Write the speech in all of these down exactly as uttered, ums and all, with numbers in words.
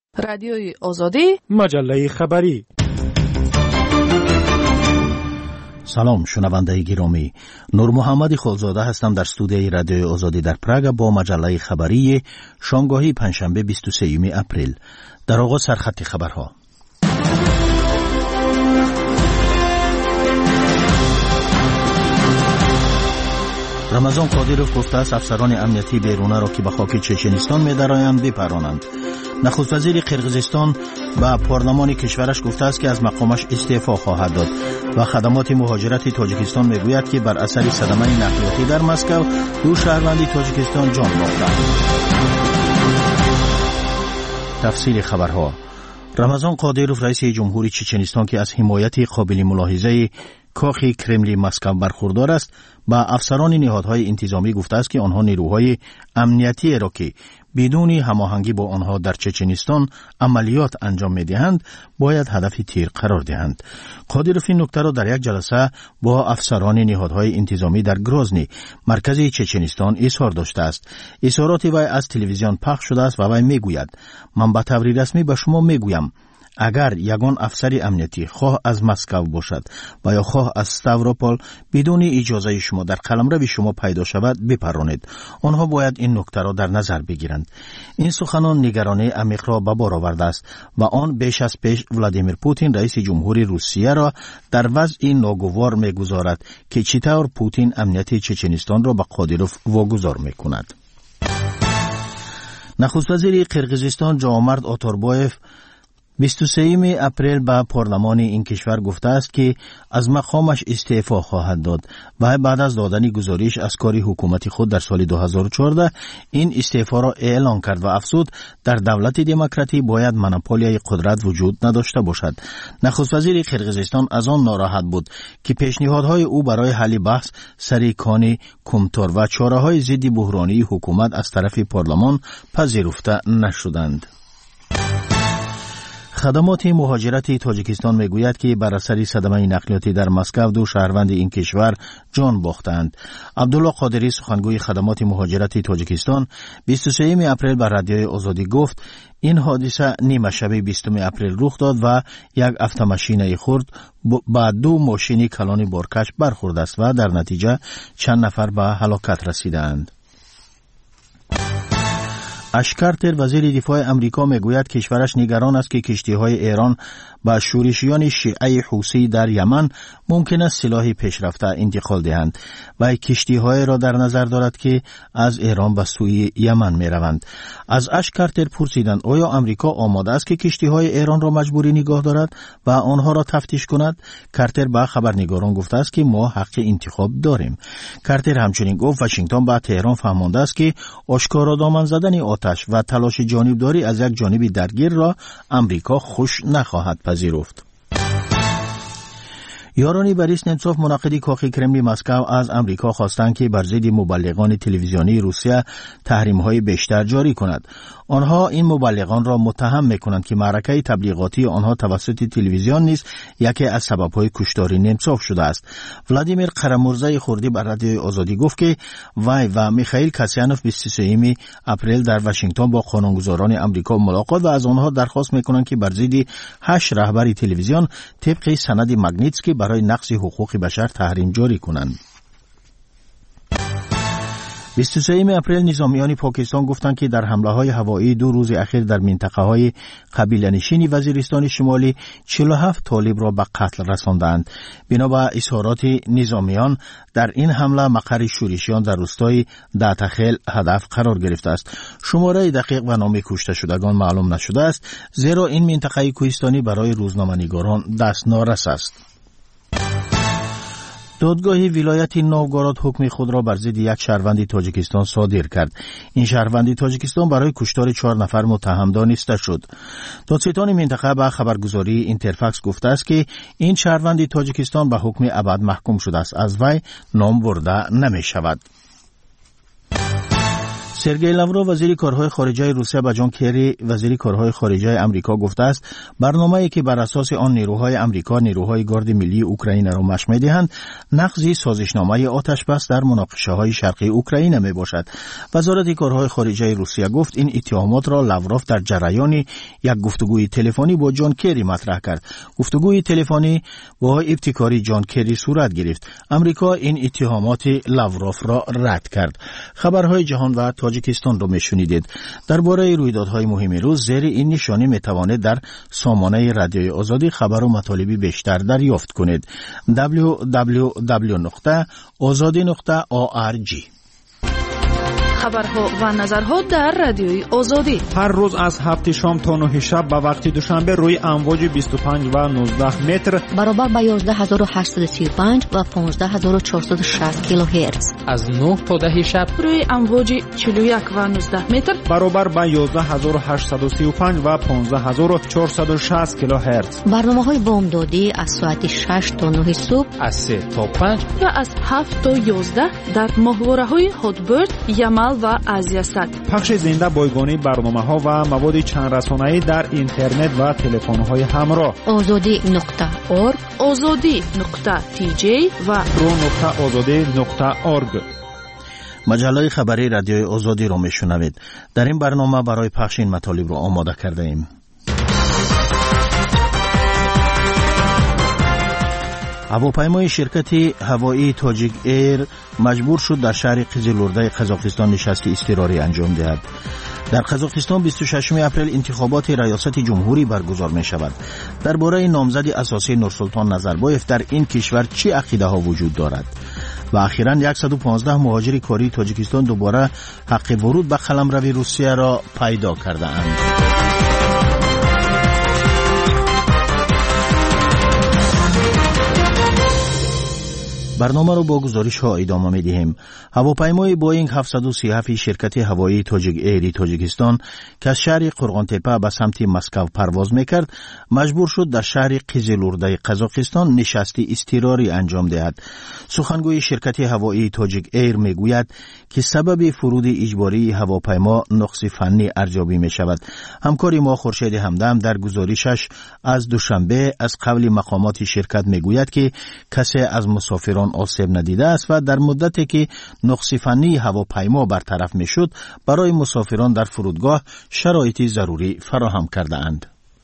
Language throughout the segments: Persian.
رادیوی آزادی، مجله خبری. سلام شنونده گرامی، نور محمد خالزاده هستم در استودیوی رادیوی آزادی در پراگ با مجله خبری شامگاهی پنجشنبه بیست و سوم اپریل. در آغاز سرخط خبرها. رمضان قادیروف گفته است افسران امنیتی بیرونه را که به خاک چچنستان می‌درآیند بپرانند. نخست وزیر قرقیزستان به پارلمان کشورش گفته است که از مقامش استعفا خواهد داد و خدمات مهاجرت تاجیکستان میگوید که بر اثر صدمه نقلیاتی در مسکو دو شهروند تاجیکستان جان باختند. تفصیل خبرها. رمضان قادیروف رئیس جمهوری چچنستان که از حمایت قابل ملاحظه کاخ کرملی مسکو برخوردار است، با افسران نهادهای انتظامی گفته است که آنها نیروهای امنیتی را که بدون هماهنگی با آنها در چچنستان عملیات انجام می‌دهند باید هدف تیر قرار دهند. قادیروف این نکته را در یک جلسه با افسران نهادهای انتظامی در گروزنی مرکز چچنستان اظهار داشته است. اظهارات وی از تلویزیون پخش شده است و وی میگوید: من به طور رسمی به شما میگویم اگر یگان افسر امنیتی خواه از مسکو باشد و یا خواه از ستاوروپول بدون اجازه شما در قلمرو شما پیدا شود بپرانید. آنها باید این نکته را در نظر بگیرند. این سخنان نگرانی عمیق را به بار آورده است و آن بیش از پیش ولادیمیر پوتین رئیس جمهوری روسیه را در وضع ناگوار میگذارد که چطور پوتین امنیت چچنستان را به قادیروف واگذار میکند. نخست وزیر قرقیزستان جوامرد آتاربایف بیست و سوم اپریل به پارلمان این کشور گفته است که از مقامش استعفا خواهد داد و بعد از دادن گزارش از کار حکومت خود در سال دو هزار و چهارده این استعفا را اعلان کرد و افزود در دولت دموکراتی باید مونوپولیای قدرت وجود نداشته باشد. نخست وزیر قرقیزستان از آن ناراحت بود که پیشنهادهای او برای حل بحث سر کان کمتار و چاره‌های ضد بحرانی حکومت از طرف پارلمان پذیرفته نشدند. خدمات مهاجرت تاجیکستان میگوید که بر اثر صدمه نقلیاتی در مسکو دو شهروند این کشور جان باختند. عبدالله قادری سخنگوی خدمات مهاجرت تاجیکستان بیست و سوم اپریل به رادیوی آزادی گفت این حادثه نیمه شب بیستم اپریل رخ داد و یک اتومبیل خرد با دو ماشین کلان بارکش برخورد است و در نتیجه چند نفر به هلاکت رسیدند. اش کارتر وزیر دفاع امریکا میگوید کشورش نگران است که کشتی‌های ایران با شورشیان شیعه حوثی در یمن ممکن است سلاح پیشرفته انتقال دهند و کشتی‌های را در نظر دارد که از ایران به سوی یمن می‌روند. از اش کارتر پرسیدند آیا امریکا آماده است که کشتی‌های ایران را مجبوری نگاه دارد و آنها را تفتیش کند؟ کارتر به خبرنگاران گفته است که ما حق انتخاب داریم. کارتر همچنین گفت واشنگتن به تهران فهمانده است که آشکارا دامن زدن آتش و تلاش جانبداری از یک جانب درگیر را امریکا خوش نخواهد پذیرفت. یاران بریس نمسوف منعقد کاخ کرملی مسکو از امریکا خواستند که بر ضد مبلغان تلویزیونی روسیه تحریم‌های بیشتر جاری کند. آنها این مبلغان را متهم می‌کنند که معرکه تبلیغاتی آنها توسط تلویزیون نیز یکی از سبب‌های کشتار نمسوف شده است. ولادیمیر قرمورزای خردی بر رادیوی آزادی گفت که وی و میخائیل کاسیانوف بیست و سوم اپریل در واشنگتن با قانونگذاران امریکا ملاقات و از آنها درخواست می‌کنند که بر ضد هشت رهبر تلویزیون طبق سند ماگنیتسکی برای نقض حقوق بشر تحریم جاری کنند. بیست و سوم اپریل نظامیان پاکستان گفتند که در حمله‌های هوایی دو روز اخیر در منطقه‌های قبیله‌نشین وزیرستان شمالی چهل و هفت طالب را به قتل رساندند. بنا به اظهارات نظامیان در این حمله مقر شورشیان در روستای دعتخیل هدف قرار گرفته است. شماره دقیق و نام کشته شدگان معلوم نشده است، زیرا این منطقه کوهستانی برای روزنامه‌نگاران دستنارس است. دادگاه ولایت نوگوراد حکم خود را بر ضد یک شهروند تاجیکستان صادر کرد. این شهروند تاجیکستان برای کشتار چهار نفر متهم دانسته شد. دادستان منطقه به خبرگزاری اینترفکس گفته است که این شهروند تاجیکستان به حکم ابد محکوم شده است. از وی نام برده نمی شود. سرگئی لاوروف وزیر کارهای خارجه روسیه به جان کری وزیر کارهای خارجه آمریکا گفته است برنامه‌ای که بر اساس آن نیروهای آمریکا نیروهای گارد ملی اوکراین را مشق می‌دهند نقض سازشنامه آتش بس در مناقشه‌های شرقی اوکراین میباشد. وزارت کارهای خارجه روسیه گفت این اتهامات را لاوروف در جریان یک گفتگوی تلفنی با جان کری مطرح کرد. گفتگوی تلفنی با ابتکاری جان کری صورت گرفت. آمریکا این اتهامات لاوروف را رد کرد. خبرهای جهان و تاجیکستان را میشنیدید. درباره رویدادهای مهم روز زیر این نشانی میتوانید در سامانه رادیوی آزادی خبر و مطالبی بیشتر دریافت کنید. دبلیو دبلیو دبلیو نقطه آزادی نقطه او آر جی. خبرها و نظرها در رادیوی آزادی هر روز از هفت شام تا نه شب به وقت دوشنبه روی امواج بیست و پنج و نوزده متر برابر با یازده هزار و هشتصد و سی و پنج و پانزده هزار و چهارصد و شصت کیلوهرتز از نه تا ده شب روی امواج چهل و یک و نوزده متر برابر با یازده هزار و هشتصد و سی و پنج و پانزده هزار و چهارصد و شصت کیلوهرتز. برنامه‌های بامدادی از ساعت شش تا نه صبح از سه تا پنج و از هفت تا یازده در ماهواره‌های هاتبرد، یمل و آزیا صد. پخش زنده بایگانی برنامه‌ها و مواد چند رسانه‌ای در اینترنت و تلفن‌های همراه. آزادی نقطه اورگ، آزادی نقطه تی جی و رو نقطه آزادی نقطه اورگ. مجله خبری رادیوی آزادی را میشنوید. در این برنامه برای پخش این مطالب را آماده کرده ایم. هواپیمای شرکت هوایی تاجیک ایر مجبور شد در شهر قزلورده قزاقستان نشستی اضطراری انجام دهد. در قزاقستان بیست و ششم اپریل انتخابات ریاست جمهوری برگزار می شود. درباره نامزد اساسی نورسلطان نظربایف در این کشور چه عقیده ها وجود دارد؟ و اخیراً صد و پانزده مهاجر کاری تاجیکستان دوباره حق ورود به قلمرو روسیه را پیدا کرده اند. برنامه رو با گزارش ها ادامه می دهیم. هواپیمای بوئینگ هفتصد و سی و هفت شرکت هوایی تاجیک ایر تاجیکستان که از شهر قرغانتپه به سمت مسکو پرواز میکرد مجبور شد در شهر قزلورده قزاقستان نشستی اضطراری انجام دهد. سخنگوی شرکت هوایی تاجیک ایر میگوید که سبب فرود اجباری هواپیما نقص فنی ارزیابی می شود. همکار ما خورشید همدم در گزارشش از دوشنبه از قبل مقامات شرکت میگوید که کسی از مسافران آسیب ندیده است و در مدتی که نقص فنی هواپیما برطرف میشد برای مسافران در فرودگاه شرایط ضروری فراهم کرده اند.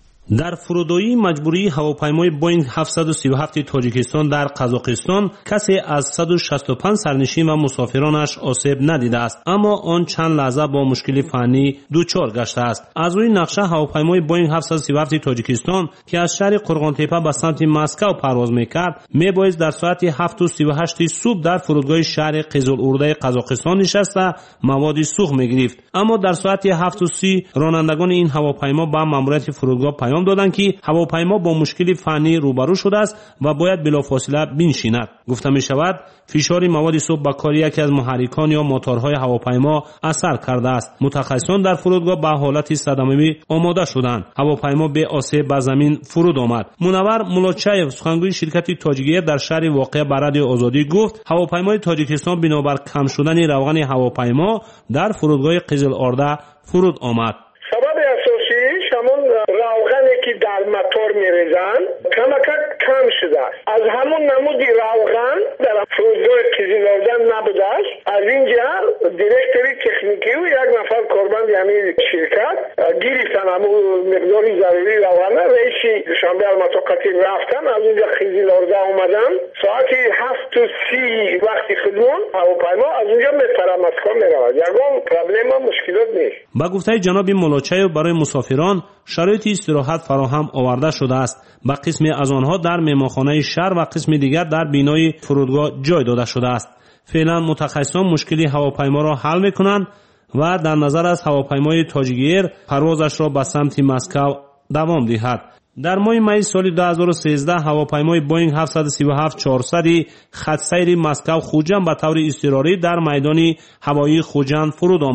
در فرودگاه مجبوری هواپیمای بوئینگ هفتصد و سی و هفت تاجیکستان در قزاقستان کسی از صد و شصت و پنج سرنشین و مسافرانش آسیب ندیده است، اما آن چند لحظه با مشکل فنی دچار گشته است. از روی نقشه هواپیمای بوئینگ هفتصد و سی و هفت تاجیکستان که از شهر قرغانتپه به سمت مسکو پرواز می‌کرد میبایست در ساعت هفت و سی و هشت صبح در فرودگاه شهر قزلورده قزاقستان نشسته مواد سوخت می‌گرفت، اما در ساعت هفت و سی رانندگان این هواپیما به ماموریت فرودگاه پیام دادند که هواپیما با مشکل فنی روبرو شده است و باید بلافاصله بنشیند. گفته می شود فشار مواد سوخت به کار یکی از محرکان یا موتورهای هواپیما اثر کرده است. متخصصان در فرودگاه به حالت صدمه‌ای آماده شدند. هواپیما به آسیب به زمین فرود آمد. منور مولاتچایف سخنگوی شرکت تاجیک ایر در شهر واقع به رادیو آزادی گفت هواپیمای تاجیکستان بنابر کم شدن روغن هواپیما در فرودگاه قزلورده فرود آمد. سبب اساسیش همون روغنی که در موتور میریزن کمکت کم شده است. از همون نمودی روغن در فرودگاه قزلورده نبوده است. از اینجا دیرکتوری تکنیکی و یک نفر کارمند یعنی شرکت گرفتن همون مقداری ضروری روغن. رئیسی دوشنبه المطاقتی رفتن از اونجا قزلورده اومدن ساعت هفت و سی وقتی خدمون هواپیما از اونجا میپره مسکو میرود. یگان پرابلم و مشکلات نیست. با گفته جناب مولاتچایف برای مسافران شرایط استراحت فراهم آورده شده است. با قسمی از آنها در مهمانخانه شهر و قسم دیگر در بینای فرودگاه جای داده شده است. فعلا متخصصان مشکلی هواپیما را حل میکنند و در نظر از هواپیمای تاجیک ایر پروازش را به سمت مسکو دوام دهد. در ماه می سال دو هزار و سیزده هواپیمای بوئینگ هفتصد و سی و هفت چهارصد خط سیر مسکو خوجند به طور اضطراری در میدان هوایی خوجند فرود آمد.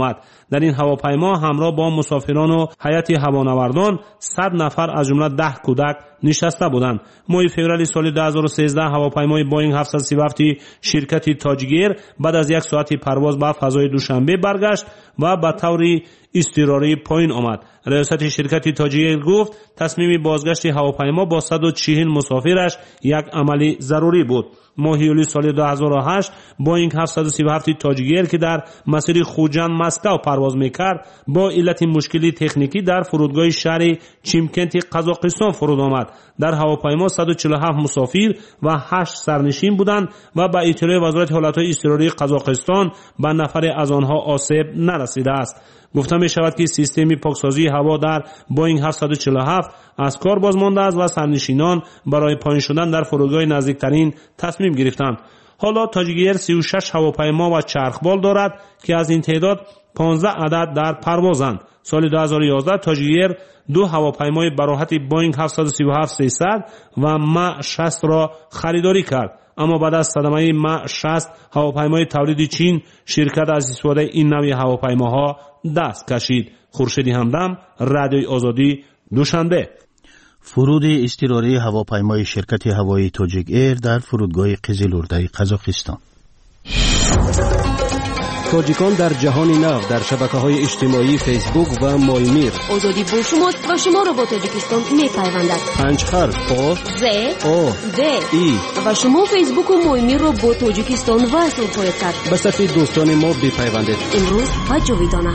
در این هواپیما همراه با مسافران و هیئت هوانوردان صد نفر از جمله ده کودک نشسته بودند. ماه فوریه سال دو هزار و سیزده هواپیمای بوینگ هفتصد و سی و هفت شرکت تاجگیر بعد از یک ساعت پرواز به فضای دوشنبه برگشت و به طور اضطراری پایین آمد. ریاست شرکت تاجگیر گفت تصمیم بازگشت هواپیما با صد و چهل مسافرش یک عمل ضروری بود. ماه یولی سال دو هزار و هشت بوینگ هفتصد و سی و هفت تاجگیر که در مسیر خوجند مسکو پرواز میکرد با علت مشکلی تکنیکی در فرودگاه شهر چیمکنت قزاقستان فرود آمد. در هواپیما صد و چهل و هفت مسافر و هشت سرنشین بودند و به اطلاع وزارت حالتهای اضطراری قزاقستان به نفر از آنها آسیب نرسیده است. گفته می شود که سیستم پاکسازی هوا در بوینگ هفتصد و چهل و هفت از کار باز مانده است و سرنشینان برای پایین شدن در فرودگاه نزدیکترین تصمیم گرفتند. حالا تاجگیر سی و شش هواپیما و چرخبال دارد که از این تعداد پانزده عدد در پروازند. سال دو هزار و یازده تاجگیر دو هواپیمای براحت بوینگ هفتصد و سی و هفت سیصد و م شصت را خریداری کرد، اما بعد از صدمه م شصت هواپیمای تولید چین شرکت از استفاده این نوع هواپیماها دست کشید. خورشید همدم، رادیوی آزادی، دوشنبه. فرود اضطراری هواپیمای شرکت هوایی تاجیک ایر در فرودگاه قزل‌ارده قزاقستان. تاجیکان در جهان نو در شبکه‌های اجتماعی فیسبوک و مایمیر. آزادی با شما و شما را با تاجیکستان می‌پیوندد. پنج حرف آ ز آ د ای و شما فیسبوک و مایمیر را با تاجیکستان وصل خواهید کرد. به صفحه دوستان ما بپیوندید. امروز و جاویدانه.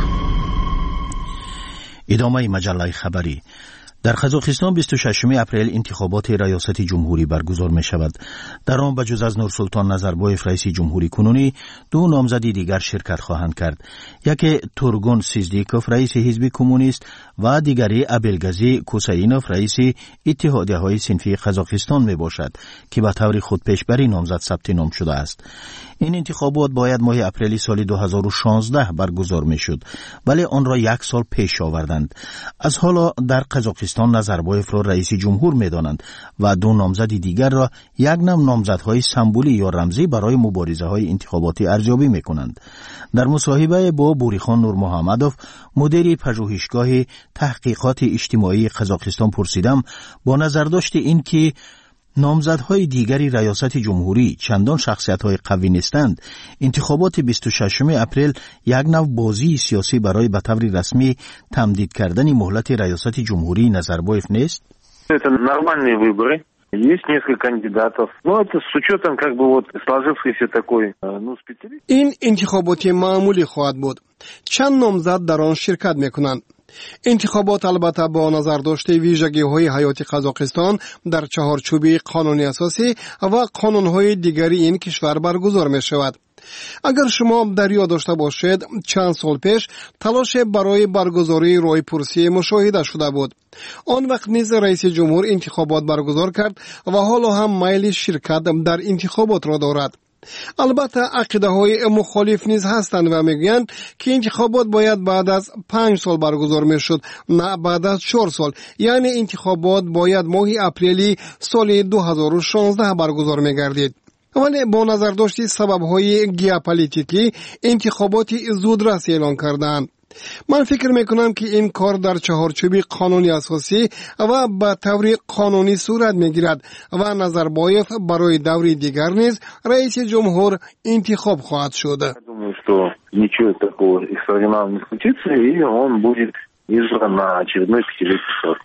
ادامه مجله خبری. در قزاقستان بیست و ششم اپریل انتخابات ریاست جمهوری برگزار می شود. در آن بجز از نورسلطان نظربایف رئیس جمهوری کنونی دو نامزدی دیگر شرکت خواهند کرد. یکی تورگون سیزدیکوف رئیس حزب کمونیست و دیگری ابلگازی کوساینوف رئیس اتحادیه های صنفی قزاقستان می باشد که به طور خودپیشبری نامزد ثبت نام شده است. این انتخابات باید ماه اپریل سال دو هزار و شانزده برگزار می شد، ولی آن را یک سال پیش آوردند. از حالا در قزاقستان نظربایف را رئیس جمهور می دانند و دو نامزد دیگر را یک نام نامزدهای سمبولی یا رمزی برای مبارزه های انتخاباتی ارزیابی می کنند. در مصاحبه با بوریخان نور محمدوف مدیر پژوهشگاه تحقیقات اجتماعی قزاقستان پرسیدم با نظر داشت این که نامزدهای دیگری ریاست جمهوری چندان شخصیت‌های قوی نیستند، انتخابات بیست و ششم اپریل یک نوع بازی سیاسی برای به طور رسمی تمدید کردن مهلت ریاست جمهوری نظربایف نیست؟ Это нормальные выборы. Есть несколько кандидатов. Но это с учетом как бы вот сложившейся такой, ну, специалист. این انتخابات معمولی خواهد بود. چند نامزد در آن شرکت میکنند. انتخابات البته با نظر داشته ویژگی‌های حیاتی قزاقستان در چهارچوب قانونی اساسی و قانون‌های دیگری این کشور برگزار می‌شود. اگر شما در یاد داشته باشید چند سال پیش تلاش برای برگزاری رای‌پرسی مشاهده شده بود. آن وقت نیز رئیس جمهور انتخابات برگزار کرد و حالا هم میل شرکت در انتخابات را دارد. البته عقیده های مخالف نیز هستند و میگویند که انتخابات باید بعد از پنج سال برگزار میشد، نه بعد از چهار سال. یعنی انتخابات باید ماه اپریل سال دو هزار و شانزده برگزار میگردید. ولی با نظر داشتی سبب های ژئوپلیتیکی انتخاباتی زودرس اعلان کردند. من فکر میکنم که این کار در چهارچوب قانونی اساسی و به طور قانونی صورت میگیرد و نظربایف برای دوری دیگر نیز رئیس جمهور انتخاب خواهد شد. Думаю, что ничего такого экстраординарного не случится, и он будет избран на очередной пятилетний срок.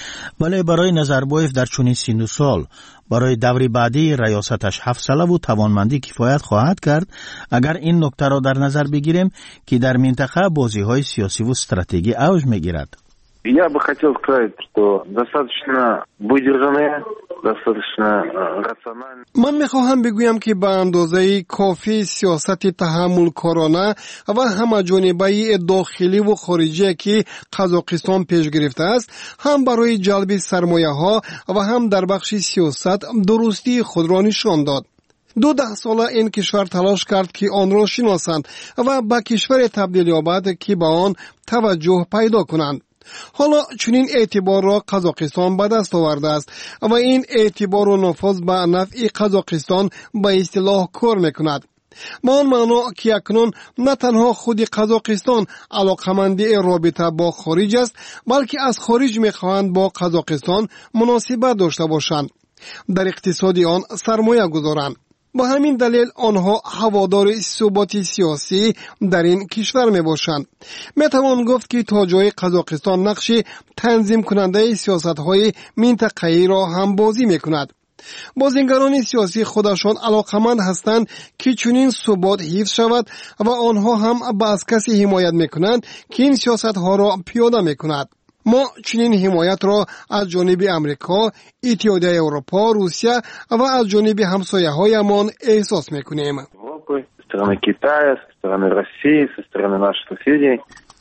ولی برای نظربایف در چنین سن و سال برای دوری بعدی ریاستش هفت ساله و توانمندی کفایت خواهد کرد اگر این نکته را در نظر بگیریم که در منطقه بازی‌های سیاسی و استراتژی اوج می‌گیرد. Я бы хотел сказать, что достаточно выдержанные, достаточно рациональные. من میخواهم بگویم که به اندازه کافی سیاست تحمل کارانه و همه جانبه داخلی و خارجی که قزاقستان پیش گرفته است هم برای جلب سرمایه ها و هم در بخش سیاست درستی خود را نشان داد. دو ده ساله این کشور تلاش کرد که آن را شناسند و به کشور تبدیل یابد که به آن توجه پیدا کنند. حالا چنین اعتبار را قزاقستان به دست آورده است و این اعتبار و نفوذ به نفع قزاقستان به اصطلاح کار میکند. با آن معنا که اکنون نه تنها خود قزاقستان علاقمندی رابطه با خارج است، بلکه از خارج میخواهند با قزاقستان مناسبت داشته باشند، در اقتصاد آن سرمایه گذارند. با همین دلیل آنها هوادار ثبات سیاسی در این کشور می باشند. می توان گفت که تا جای قزاقستان نقش تنظیم کننده سیاست های منطقه‌ای را هم بازی می کند. بازیگران سیاسی خودشان علاقمند هستند که چنین ثبات حفظ شود و آنها هم به از کسی حمایت می کنند که این سیاست ها را پیاده می کند. ما چنین حمایت را از جانب امریکا، اتحادیه اروپا، روسیه و از جانب همسایه هایمان احساس میکنیم. strany Китая, со стороны России, со стороны наших соседей.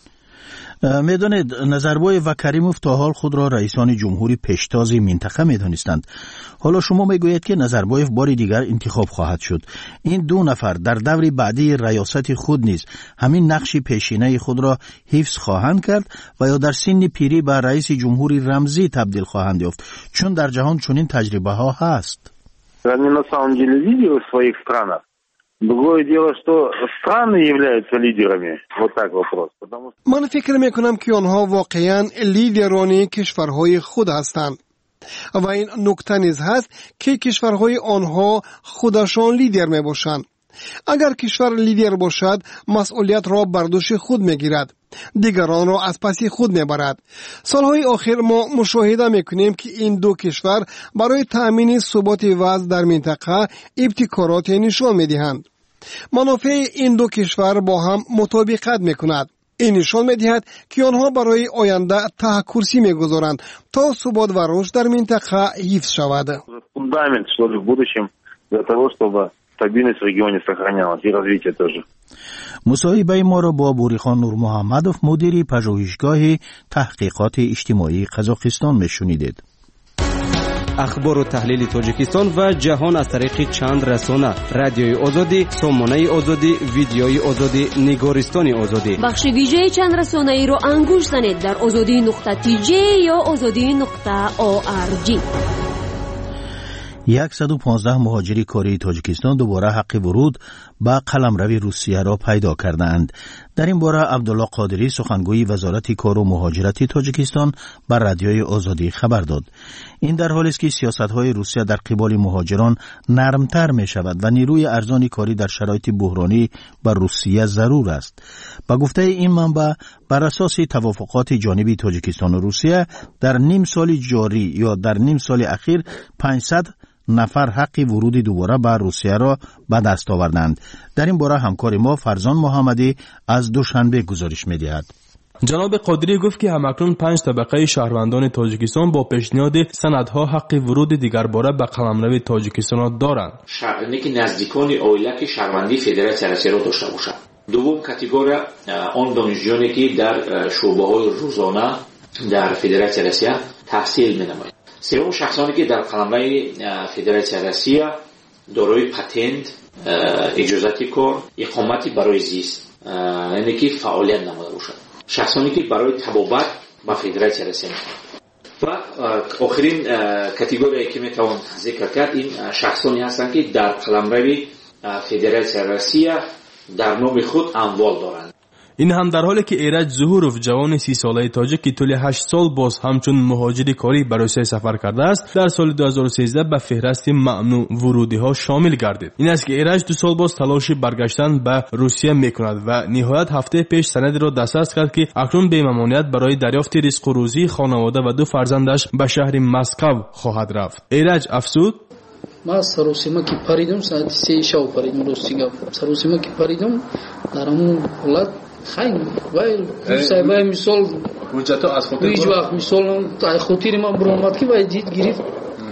میدانید نظربایف و کریموف تا حال خود را رئیسان جمهوری پیشتاز منطقه میدانستند. حالا شما میگویید که نظربایف بار دیگر انتخاب خواهد شد. این دو نفر در دور بعدی ریاست خود نیز همین نقش پیشینه خود را حفظ خواهند کرد و یا در سن پیری به رئیس جمهوری رمزی تبدیل خواهند یافت، چون در جهان چنین تجربه ها هست. Они на самом деле лидеры в своих странах. Другое дело, что страны являются лидерами. Вот так вопрос. Потому что... من فکر میکنم که آنها واقعا لیدران کشورهای خود هستند و این نکته نیز هست که کشورهای آنها خودشان لیدر می باشند. اگر کشور لیدر باشد مسئولیت را بر دوش خود میگیرد، دیگران را از پس خود میبرد. سالهای آخر ما مشاهده میکنیم که این دو کشور برای تأمین ثبات وضع در منطقه ابتکارات نشان میدهند. منافع این دو کشور با هم مطابقت میکند. این نشان میدهد که آنها برای آینده ته کرسی میگذارند تا ثبات و رشد در منطقه حفظ شود. Фундамент, что ли, в будущем для того, чтобы стабильность в регионе сохранялась и развитие тоже. مصاحبه ما را با بوریخان نور محمدوف مدیر پژوهشگاه تحقیقات اجتماعی قزاقستان میشنیدید. اخبار و تحلیل تاجیکستان و جهان از طریق چند رسانه: رادیوی آزادی، سامانه آزادی، ویدیوی آزادی، نگارستان آزادی. بخش ویژه چند رسانه ای را انگوش زنید در آزادی نقطه تی جی یا آزادی نقطه او آر جی. صد و پانزده مهاجری کاری تاجیکستان دوباره حق ورود به قلمرو روسیه را پیدا کردند. در این باره عبدالله قادری سخنگوی وزارت کار و مهاجرت تاجیکستان بر رادیوی آزادی خبر داد. این در حالی است که سیاست‌های روسیه در قبال مهاجران نرمتر می شود و نیروی ارزان کاری در شرایط بحرانی بر روسیه ضرور است. با گفته این منبع بر اساس توافقات جانبی تاجیکستان و روسیه در نیم سال جاری یا در نیم سال اخیر پانصد نفر حق ورود دوباره به روسیه را به دست آوردند. در این باره همکار ما فرزان محمدی از دوشنبه گزارش می‌دهد. جناب قادری گفت که همکنون پنج طبقه شهروندان تاجیکستان با پیشنهاد سندها حق ورود دیگر باره به قلمرو تاجیکستان دارند. شهروندی که نزدیکان عائله که شهروندی فدراسیون روسیه را داشته باشند. دوم کاتگوریا آن دانشجویانی که در شعبه‌های روزانه در فدراسیون روسیه تحصیل می‌نمایند. سوم شخصانی که در قلمرو فدراسیون روسیه دارای پتنت، اجازه کار، اقامتی برای زیست، یعنی که فعالیت نموده باشند. شخصانی که برای تبابت با فدراسیون روسیه و آخرین کاتگوری که میتوان ذکر کرد این شخصانی هستند که در قلمرو فدراسیون روسیه در نام خود اموال دارند. این هم در حالی که ایرج ظهوروف جوان سی ساله تاجیک که طول هشت سال باز همچون مهاجری کاری برای روسیه سفر کرده است در سال دو هزار و سیزده به فهرست ممنوع ورودی ها شامل گردید. این است که ایرج دو سال باز تلاش برگشتن به روسیه میکند و نهایت هفته پیش سندی را دسترس کرد که اکنون به ممانعت برای دریافت رزق و روزی خانواده و دو فرزندش به شهر مسکو خواهد رفت. ایرج افسود: ما سروسیما که پریدم ساعت سه شب پریدم روسیه سروسیما که پریدم درامون ولاد خیلی وای سایبای میسال اونجا تو از خاطر هیچ وقت میسال خاطر من برآمد که وای دید گرفت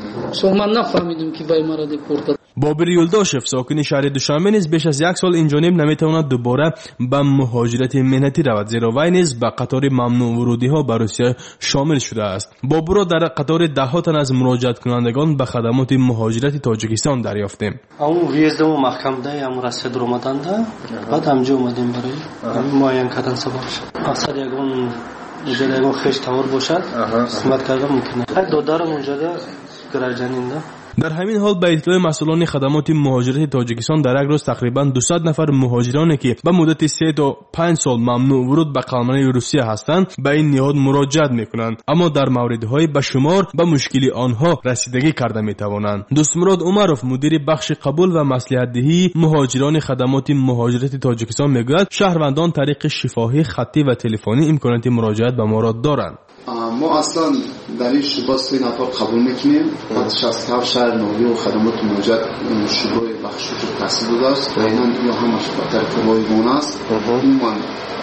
سو من نفهمیدم که وای مرا دپورت. بابر یولداشف ساکن شهر دوشنبه نیز بیش از یک سال این جانب نمیتواند دوباره به مهاجرت مهنتی رود، زیرا وی نیز به قطار ممنوع ورودی ها به روسیه شامل شده است. بابر را در قطار ده ها تن از مراجعت کنندگان به خدمات مهاجرت تاجیکستان دریافتیم. اون ویزدم محکم ده ام رسید اومدن ده بعد همجا اومدیم برای معاین کردن سبب اکثر یگون یگون خش تور باشد خدمت کردن ممکنه. دو دارم اونجا ده گراجانینده در همین حال به اطلاع مسئولان خدمات مهاجرت تاجیکستان در یک روز تقریبا دویست نفر مهاجرانی که به مدت سه تا پنج سال ممنوع ورود به قلمرو روسیه هستند به این نهاد مراجعت میکنند، اما در موردهای به شمار به مشکل آنها رسیدگی کرده میتوانند. دوستمراد عمرов مدیر بخش قبول و مصلحت دهی مهاجران خدمات مهاجرت تاجیکستان میگوید شهروندان طریق شفاهی خطی و تلفنی امکانات مراجعت به ما را دارند. ما اصلا در این شعبه سه نفر قبول میکنیم. شصت و هفت شهر ناحیه و خدمات مهاجرت شعبه بخشی که تحصیل بوده است و اینا یا همش به طرف وایگون است. عموما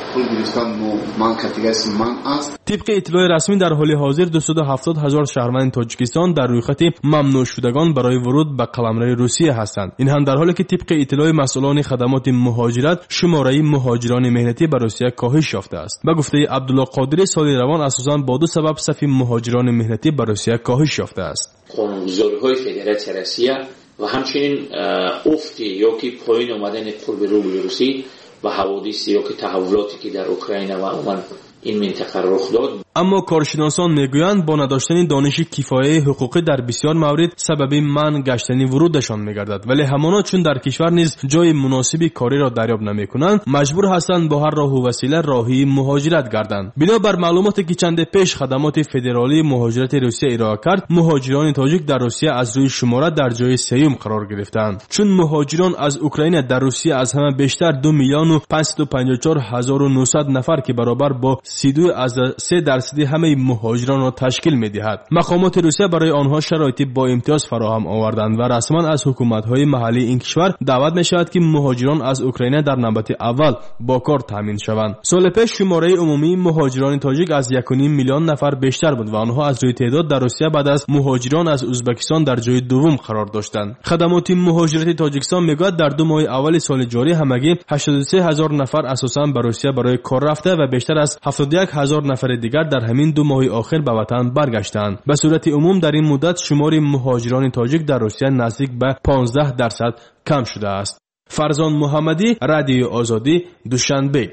طبق اطلاع رسمی در حال حاضر دویست و هفتاد هزار شهروند تاجیکستان در رویخط ممنوع شدگان برای ورود به قلمرو روسیه هستند. این هم در حالی که طبق اطلاع مسئولان خدمات مهاجرت شماره مهاجران مهنتی به روسیه کاهش یافته است. به گفته عبدالله قادری سال روان اساساً با دو سبب صف مهاجران مهنتی به روسیه کاهش یافته است. قانونگذاری‌های فدراسیون روسیه و همچنین افتی یا که پایین آمدن قرب روبل روسی و حوادثی یا که تحولاتی که در اوکراین و عموما این منطقه رخ داد. اما کارشناسان میگویند با نداشتن دانش کفایه حقوقی در بسیار موارد سبب منع گشتن ورودشان میگردد، ولی همانا چون در کشور نیز جای مناسبی کاری را دریافت نمیکنند مجبور هستند با هر راه و وسیله راهی مهاجرت گردند. بنابر معلوماتی که چند پیش خدمات فدرالی مهاجرت روسیه ارائه کرد، مهاجران تاجیک در روسیه از روی شماره در جای سوم قرار گرفتند. چون مهاجران از اوکراین در روسیه از همه بیشتر دو میلیون و پانصد و پنجاه و چهار هزار و نهصد نفر که برابر با سی و دو از سه درصد همه مهاجران را تشکیل می‌دهد. مقامات روسیه برای آنها شرایط با امتیاز فراهم آوردند و رسما از حکومت‌های محلی این کشور دعوت می‌شود که مهاجران از اوکراین در نوبت اول با کار تامین شوند. سال پیش شماره عمومی مهاجران تاجیک از یک و نیم میلیون نفر بیشتر بود و آنها از روی تعداد در روسیه بعد از مهاجران از ازبکستان در جای دوم قرار داشتند. خدمات مهاجرت تاجیکستان میگوید در دو ماه اول سال جاری همگی هشتاد و سه هزار نفر اساساً به روسیه برای کار رفته و بیشتر از هفتاد و یک هزار نفر دیگر در همین دو ماه آخر به وطن برگشتند. به صورت عموم در این مدت شمار مهاجران تاجیک در روسیه نزدیک به پانزده درصد کم شده است. فرزان محمدی، رادیو آزادی، دوشنبه.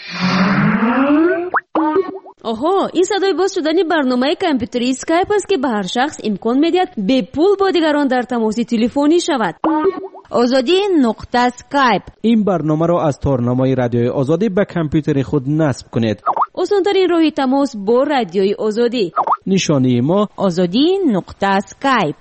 آها، این صدای باز شدن برنامه کامپیوتری اسکایپ است که به هر شخص امکان میدهد به پول با دیگران در تماس تلفنی شود. آزادی نقطه اسکایپ. این برنامه را از تارنمای رادیوی آزادی به کامپیوتر خود نصب کنید. آسان‌ترین راه تماس با رادیوی آزادی. نشانی ما آزادی نقطه اسکایپ.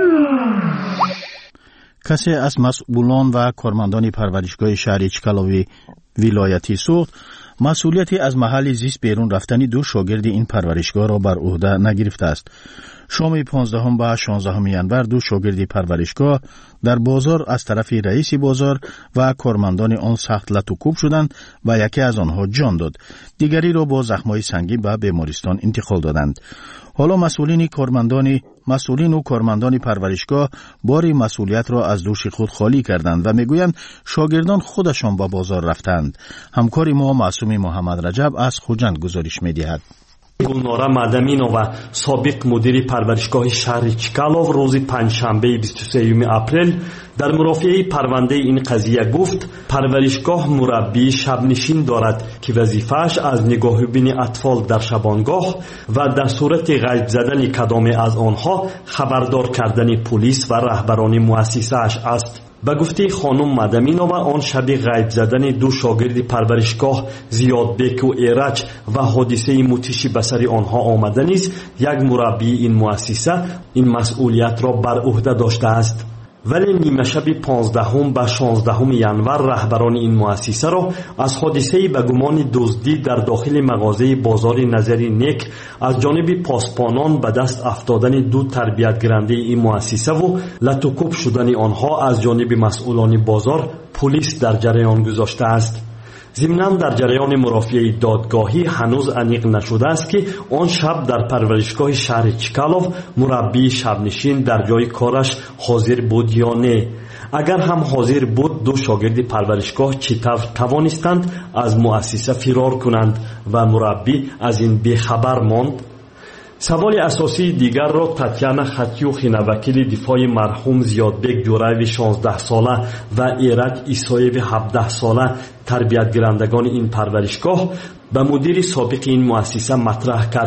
کسی از مسئولان و کارمندان پرورشگاه شهر چکالاوی ولایتی سوخت مسئولیتی از محل زیست بیرون رفتن دو شاگرد این پرورشگاه را بر عهده نگرفته است. شام پانزدهم و شانزدهم ینور دو شاگرد پرورشگاه در بازار از طرف رئیس بازار و کارمندان آن سخت لط و کوب شدند و یکی از آنها جان داد. دیگری را با زخم‌های سنگین به بیمارستان انتقال دادند. حالا مسئولین کارمندان مسئولین و کارمندان پرورشگاه بار مسئولیت را از دوش خود خالی کردند و میگویند شاگردان خودشان به بازار رفتند. همکار ما معصوم محمد رجب از خوجند گزارش می‌دهد. گلناره مدامینова سابق مدیر پرورشگاه شهر چکالov روز پنجشنبه بیست و سوم اپریل در مرافعه پرونده این قضیه گفت پرورشگاه مربی شبنشین دارد که وظیفه‌اش از نگاهبین اطفال در شبانگاه و در صورت غیب زدن کدام از آنها خبردار کردن پلیس و رهبران مؤسسه‌اش است. به گفته خانم مدامینова آن شب غیب زدن دو شاگرد پرورشگاه زیادبک و ایرج و حادثه متشی به سر آنها آمده نیست، یک مربی این مؤسسه این مسئولیت را بر عهده داشته است. ولی نیمه شب پانزدهم به شانزدهم ینور رهبران این مؤسسه را از حادثه به گمان دزدی در داخل مغازه بازار نظری نیک از جانب پاسبانان به دست افتادن دو تربیتگرنده این مؤسسه و لطوکوب شدن آنها از جانب مسئولان بازار پلیس در جریان گذاشته است. ضمناً در جریان مرافعه دادگاهی هنوز انیق نشده است که آن شب در پرورشگاه شهر چکالov مربی شبنشین در جای کارش حاضر بود یا نه. اگر هم حاضر بود دو شاگرد پرورشگاه چطور توانستند از مؤسسه فرار کنند و مربی از این بیخبر ماند؟ سوال اساسی دیگر را تاتیانا خطیوخینا وکیل دفاع مرحوم زیادبک جورایوی شانزده ساله و ایرج ایسایوی هفده ساله تربیتگرندگان این پرورشگاه به مدیر سابق این مؤسسه مطرح کرد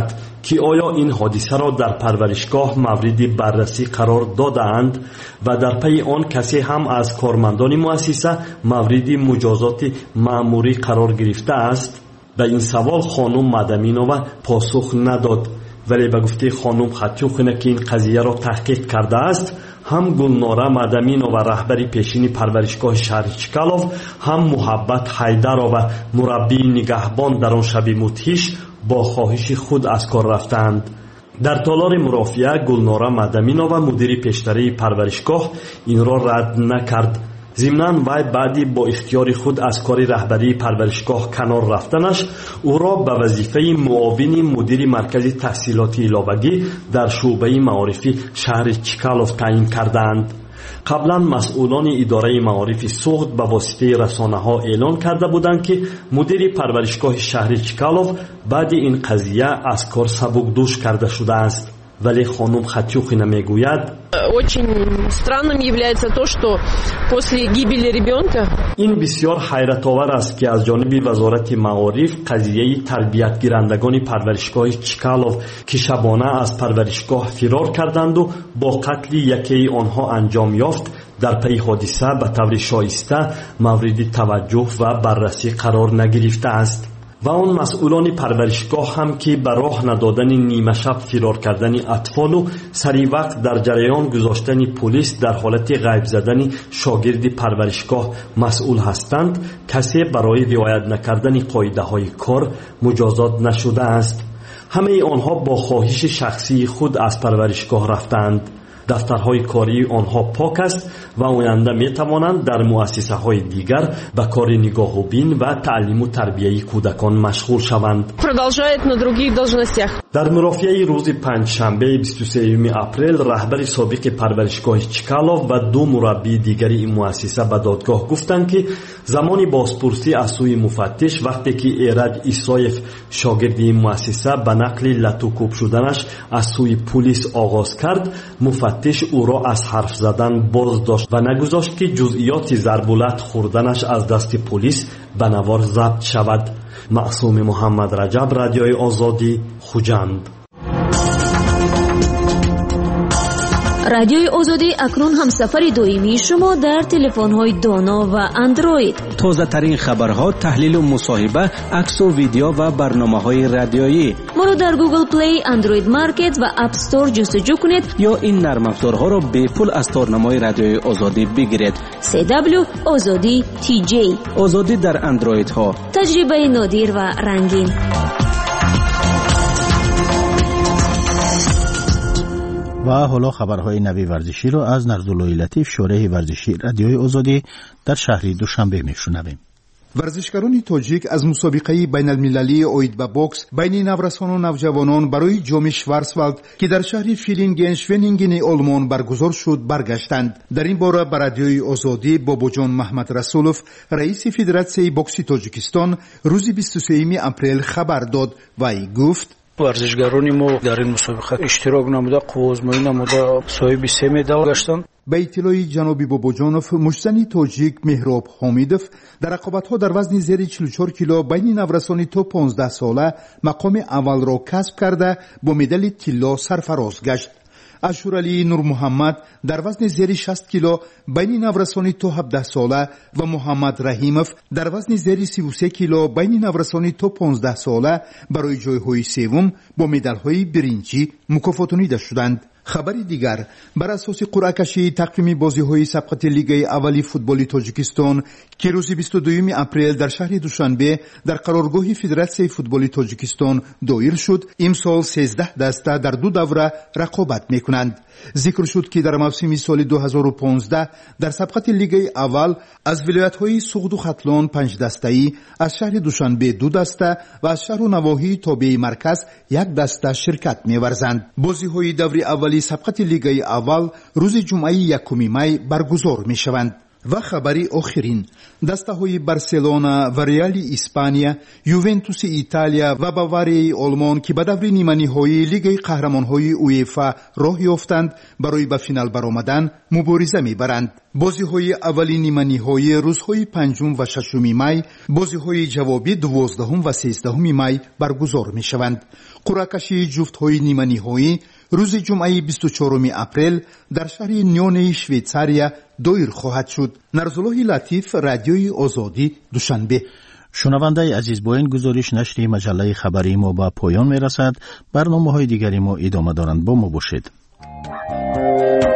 که آیا این حادثه را در پرورشگاه مورد بررسی قرار دادند و در پی آن کسی هم از کارمندان مؤسسه مورد مجازات مأموری قرار گرفته است؟ به این سوال خانم مدامینова پاسخ نداد، ولی به گفته خانم خطیوخینه که این قضیه را تحقیق کرده است، هم گلناره مدامینова رهبری پیشین پرورشگاه شهر چکالوف، هم محبت حیدرova مربی نگهبان در آن شب مدهش با خواهش خود از کار رفتند. در تالار مرافعه گلناره مدامینова مدیر پیشتری پرورشگاه این را رد نکرد. ضمناً وی بعدی با اختیار خود از کار رهبری پرورشگاه کنار رفتنش او را به وظیفه معاون مدیر مرکز تحصیلات علاوگی در شعبه معارفی شهر چکالوف تعیین کردند. قبلا مسئولان اداره معارف سوخت به واسطه رسانه ها اعلان کرده بودند که مدیر پرورشگاه شهر چکالوف بعد این قضیه از کار سبکدوش کرده شده است. ولی خانم خطیوخینا میگوید очень странным является то, что после гибели ребенка این بسیار حیرت آور است که از جانب وزارت معارف قضیه تربیت گیرندگان پرورشگاه چکالوف که شبانه از پرورشگاه فرار کردند و با قتل یکی آنها انجام یافت در پی حادثه به طور شایسته مورد توجه و بررسی قرار نگرفته است. و آن مسئولان پرورشگاه هم که به راه ندادن نیمه شب فرار کردن اطفال و سری وقت در جریان گذاشتن پلیس در حالت غیب زدن شاگرد پرورشگاه مسئول هستند، کسی برای رعایت نکردن قاعده های کار مجازات نشده است. همه آنها با خواهش شخصی خود از پرورشگاه رفتند. دفترهای کاری آنها پاک است و آینده می توانند در مؤسسه های دیگر به کار نگاه و بین و تعلیم و تربیه کودکان مشغول شوند. در مرافعه روز پنجشنبه بیست و سوم اپریل رهبر سابق پرورشگاه چکالوف و دو مربی دیگری این مؤسسه به دادگاه گفتند که زمانی بازپرسی از سوی مفتش وقتی که ایرج ایسایف شاگرد این مؤسسه به نقل لتوکوب شدنش از سوی پلیس آغاز کرد، مفتش او را از حرف زدن باز داشت و نگذاشت که جزئیات ضربولت خوردنش از دست پلیس به نوار ضبط شود. معصوم محمد رجب، رادیوی آزادی، خوجند. رادیوی آزادی اکنون هم سفر دویمی شما در تلفن‌های دانا و اندروید. تازه ترین خبرها، تحلیل و مصاحبه، عکس و ویدیو و برنامه‌های رادیویی. ما رو در گوگل پلی، اندروید مارکت و اپ استور جستجو کنید یا این نرم افزارها را به پول از تارنمای رادیوی آزادی بگیرید. سی دبلیو آزادی تی جی. آزادی در اندروید ها. تجربه نادر و رنگین. و حالا خبرهای نوی ورزشی را از نردالله لطیف، شورای ورزشی رادیوی آزادی در شهر دوشنبه میشنویم. ورزشکاران تاجیک از مسابقه بین المللی اوید به بوکس بین نورسان و نوجوانان برای جام شوارزوالد که در شهر فیلینگن شوینینگن آلمان برگزار شد برگشتند. در این باره به رادیوی آزادی باباجان محمد رسولوف، رئیس فدراسیون بوکس تاجیکستان، روز بیست و سوم اپریل خبر داد و ای گفت ورزشکاران ما در این مسابقه اشتراک نموده، قوزمایی نموده، صاحب سه مدال گشتند. به اطلاع جناب باباجانوف، مشتنی تاجیک مهراب حمیدوف در رقابت‌ها در وزن زیر چهل و چهار کیلو بین نورسان تا پانزده ساله مقام اول را کسب کرده با مدال طلا سرفراز گشت. اشورعلی نور محمد در وزن زیر شصت کیلو بین نورسان تا هفده ساله و محمد رحیموف در وزن زیر سی و سه کیلو بین نورسان تا پانزده ساله برای جایهای سوم با مدال‌های برنجی مکافاتانیده شدند. خبر دیگر، بر اساس قرعه کشی تقویم بازی‌های سبقت لیگ اولی فوتبال تاجیکستان که روز بیست و دوم اپریل در شهر دوشنبه در قرارگاه فدراسیون فوتبال تاجیکستان دایر شد، امسال سیزده دسته در دو دوره رقابت می‌کنند. ذکر شد که در موسم سال دو هزار و پانزده در سبقت لیگ اول از ولایت‌های سوغد و ختلان پنج دسته‌ای، از شهر دوشنبه دو دسته و از شهر و نواحی تابع مرکز یک دسته شرکت می‌ورزند. بازی‌های دوره اولی سبقت لیگ اول روز جمعه یکم می برگزار می‌شوند. و خبری آخرین، دسته های بارسلونا و ریال اسپانیا، یوونتوس ایتالیا و باواری آلمان که به دور نیمه نهایی لیگ قهرمان های اویفا راه یافتند برای به فینال برآمدن مبارزه میبرند. بازی های اولی نیمه نهایی روزهای پنجم و ششم می، بازی های جوابی دوازدهم و سیزدهم می برگزار می شوند. قرعه‌کشی جفت‌های نیمه‌نهایی روز جمعه بیست و چهارم اپریل در شهر نیون شویتزاریا دایر خواهد شد. نرزالله لطیف، رادیوی آزادی، دوشنبه. شنونده عزیز، با این گزارش نشر مجله خبری ما به پایان میرسد. برنامه‌های دیگری ما ادامه دارند. با ما باشید.